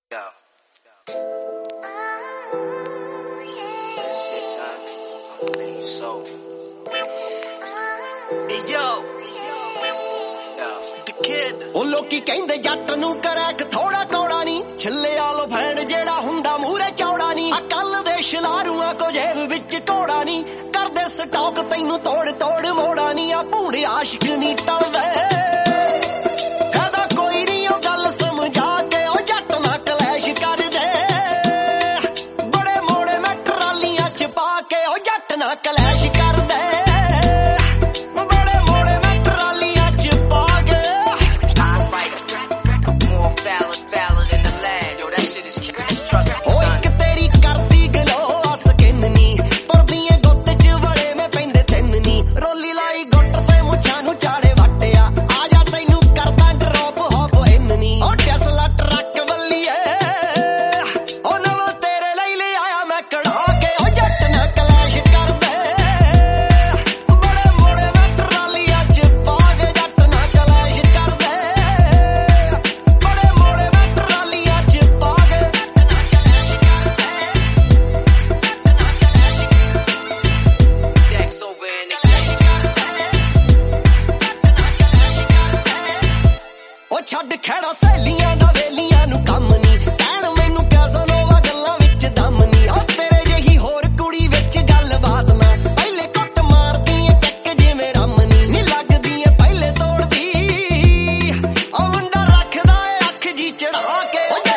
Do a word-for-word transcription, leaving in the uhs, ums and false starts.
Yo. That shit done. I'll pay you so. Hey yo. Yo. The kid. ਉਹ ਲੋਕੀ ਕਹਿੰਦੇ ਜੱਟ ਨੂੰ ਕਰੈਕ ਥੋੜਾ ਕੌੜਾ ਨਹੀਂ ਛੱਲੇ ਆਲੋ ਫੈਂਡ ਜਿਹੜਾ ਹੁੰਦਾ ਮੂਰੇ ਚੌੜਾ ਨਹੀਂ ਆ ਕੱਲ ਦੇ ਸ਼ਲਾਰੂਆਂ ਕੋ ਜੇਬ ਵਿੱਚ ਕੋੜਾ ਨਹੀਂ ਕਰਦੇ ਸਟਾਕ ਤੈਨੂੰ ਤੋੜ ਤੋੜ ਮੋੜਾ ਨਹੀਂ ਆ ਭੂੜੇ ਆਸ਼ਿਕ ਨਹੀਂ ਟਲਦੇ ਕਲੈਸ਼ ਕਰਦੇ ਬੜੇ ਮੋੜੇ ਮੈਂ ਟਰਾਲੀਆਂ ਚ ਪਾ ਕੇ ਉਹ ਇੱਕ ਤੇਰੀ ਕਰਦੀ ਗਲੋ ਆ ਸਕਿਨ ਨੀ ਤੁਰਦੀਆਂ ਗੁੱਤ ਚ ਵੜੇ ਮੈਂ ਪੈਂਦੇ ਤਿੰਨ ਨੀ ਰੋਲੀ ਲਾਈ ਗੁੱਟ ਤੇ ਮੁੱਛਾਂ ਨੂੰ ਚਾੜੇ ਵੱਟਿਆ ਆ ਜਾ ਤੈਨੂੰ ਕਰਦਾ ਡਰੋਪ ਹੋਪ ਇਨ ਨੀ ਉਹ ਟੈਸਲਾ ਟਰੱਕ ਵੱਲੀਏ ਉਹ ਨਵਾਂ ਤੇਰੇ ਲਈ ਲੈ ਆਇਆ ਮੈਂ ਕਢਾ ਕੇ ਉਹ ਜੱਟ ਨਾ ਕਲੈਸ਼ ਛੱਡ ਖੜਾ ਸਹੇਲੀਆਂ ਦਾ ਵੇਲੀਆਂ ਨੂੰ ਕੰਮ ਨੀ ਕਹਿਣ ਮੈਨੂੰ ਕੈਸਨੋਵਾ ਗੱਲਾਂ ਵਿੱਚ ਦਮ ਨੀ ਉਹ ਤੇਰੇ ਜਿਹੀ ਹੋਰ ਕੁੜੀ ਵਿੱਚ ਗੱਲ ਬਾਤ ਨਾ ਪਹਿਲੇ ਕੁੱਟ ਮਾਰਦੀ ਏ ਟੱਕ ਜਿਵੇਂ ਰਮ ਨੀ ਨੀ ਲੱਗਦੀ ਏ ਪਹਿਲੇ ਤੋੜਦੀ ਉਹ ਮੁੰਡਾ ਰੱਖਦਾ ਏ ਅੱਖ ਜੀ ਚੜਾ ਕੇ